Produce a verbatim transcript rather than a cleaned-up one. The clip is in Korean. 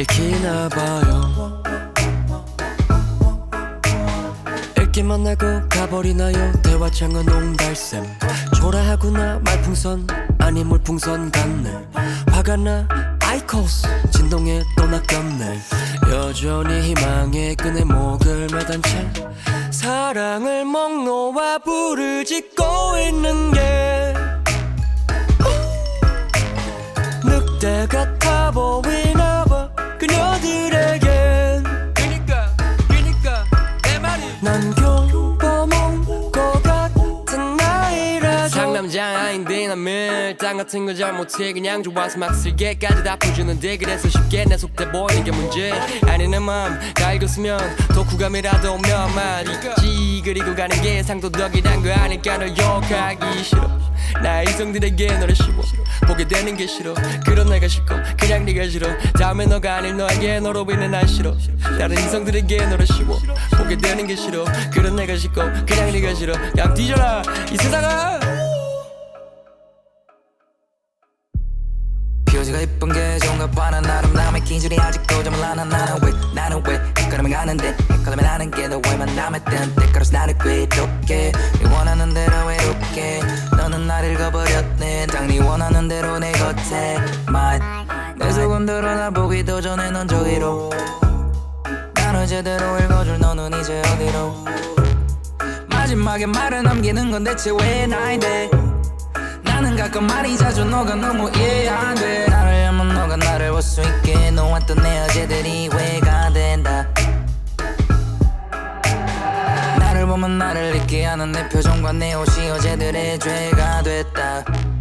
읽히나 봐요. 읽기만 하고 가버리나요. 대화창은 옹달샘. 초라하구나 말풍선 아니 물풍선 같네. 화가 나 아이코스 진동에 또 낚였네. 여전히 희망의 끈에 목을 매단 채 사랑을 목 놓아 불을 짓고 있는 게 늑대 같아 보이나 봐 그녀들에겐. 그니까 그니까 내 말이 난 교보문 것 같은 나이라서 상남자 아닌데 난 밀당 같은 거 잘 못해. 그냥 좋아서 막 쓸게까지 다 풀주는데 그래서 쉽게 내 속대 보이는 게 문제 아니. 내 맘 다 읽었으면 독후감이라도 몇 마디지 그리고 가는 게 상도덕이란 거 아니까 널 욕하기 싫어. 나 이성들에게 너를 씹어 보게 되는 게 싫어. 그런 내가 싫고 그냥 네가 싫어. 다음에 너가 아닌 너에게 너로 인해 난 싫어. 다른 이성들에게 너를 씹어 보게 되는 게 싫어. 그런 내가 싫고 그냥 네가 싫어. 그냥 뒤져라 이 세상아. 표지가 이쁜 게 좋은가 봐. 난 아름다움의 기준이 아직도 점을 안 한 나는 왜 나는 왜 헷갈리면 가는데 헷갈리면 하는 게 너 왜 만남의 땐 때가로서 나를 괴롭게 네 원하는 대로 외롭게 너는 날 읽어버렸네. 딱 네 원하는 대로 내 겉에만 내 속은 드러나보기도 전에 넌 저기로 나를 제대로 읽어줄 너는 이제 어디로. 마지막에 말을 남기는 건 대체 왜 나인데 나는 가끔 말이 자주 너가 너무 이해 안 돼. 나를 하면 너가 나를 볼 수 있게 놓았던 내 어제들이 왜가 된다. 나를 보면 나를 잊게 하는 내 표정과 내 옷이 어제들의 죄가 됐다.